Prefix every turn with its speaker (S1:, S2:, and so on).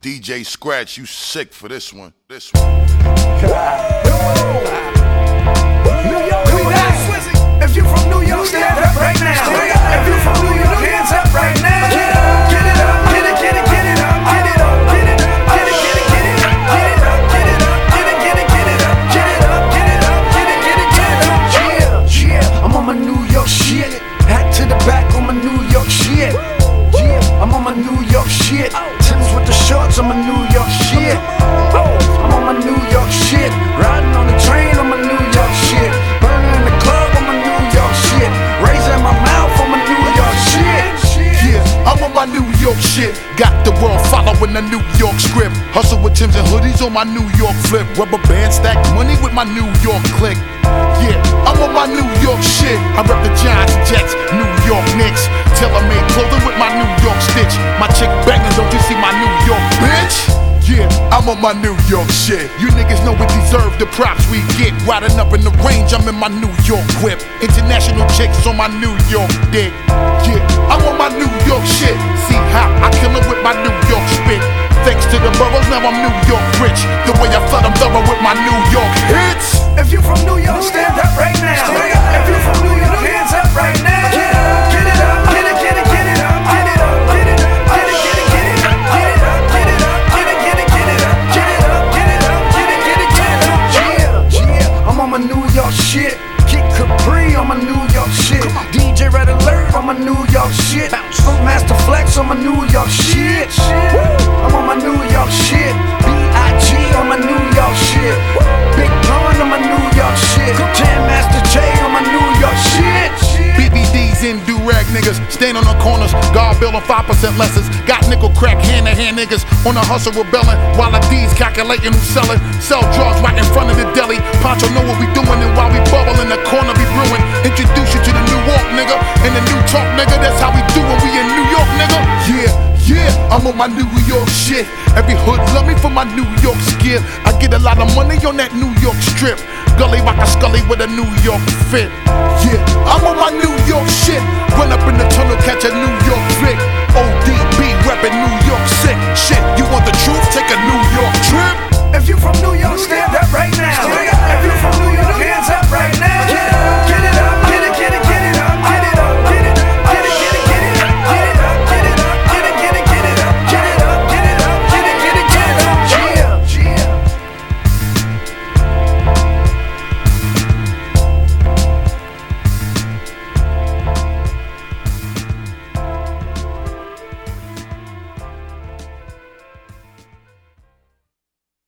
S1: DJ Scratch, you sick for this one. This one.
S2: New York, if you from New York, stand up right now. If you from New York, hands up right now. Get up, get it up, get it, get it, get it up, get it up, get it up, get it, get it, get it up, get it up, get it up, get it, get it, get it up, get it up, get it up, get it, get it, get it up. Yeah, yeah, I'm on my New York shit. Hat to the back on my New York shit. Yeah, I'm on my New York shit. Tim's with the shorts on my New York shit. I'm on my New York shit. Riding on the train on my New York shit. Burning in the club on my New York shit. Raising my mouth on my New York shit.
S1: Yeah, I'm on my New York shit. Got the world following the New York script. Hustle with Timbs and hoodies on my New York flip. Rubber band stack money with my New York click. Yeah, I'm on my New York shit. I rep the Giants, Jets, New York Knicks. Tailor-made clothing with my New York stitch. My chick banging, don't you see my New York bitch? Yeah, I'm on my New York shit. You niggas know we deserve the props we get. Riding up in the range, I'm in my New York whip. International chicks on my New York dick. Yeah, I'm on my New York shit. See how I kill it with my New York spit. Thanks to the boroughs, now I'm New York rich. The way I flood them thorough with my New York hits.
S2: If you from New York, stand up right now. If you from New York, hands up right now. Get up, get it up, get it, get it, get it up, get it up, get it up, get it, get it, get it up, get it up, get it up, get it, get it, get it up, get it up, get it up, get it, get it, get it up. Yeah, yeah, I'm on my New York shit. Kid Capri on my New York shit. DJ Red Alert on my New York shit. Funk Master Flex on my New York shit. I'm on my New York shit. B.I.G. on my New York shit. Big Pun on my New York shit. Jam Master J on my New York shit.
S1: BBDs and do-rag niggas stand on the corners, guard bill on 5% lessons. Got nickel crack hand-to-hand niggas on the hustle rebelling, while the D's calculating who's selling. Sell drugs right in front of the deli. Poncho know what we doing, and while we bubble in the corner be brewing. Introduce you to the New York nigga and the New Talk nigga. That's how we do when we in New York nigga. Yeah, I'm on my New York shit. Every hood love me for my New York skill. I get a lot of money on that New York strip. Gully rock a scully with a New York fit. Yeah, I'm on my New York shit. Run up in the tunnel, catch a New York Vic. ODB reppin' New York sick. Shit,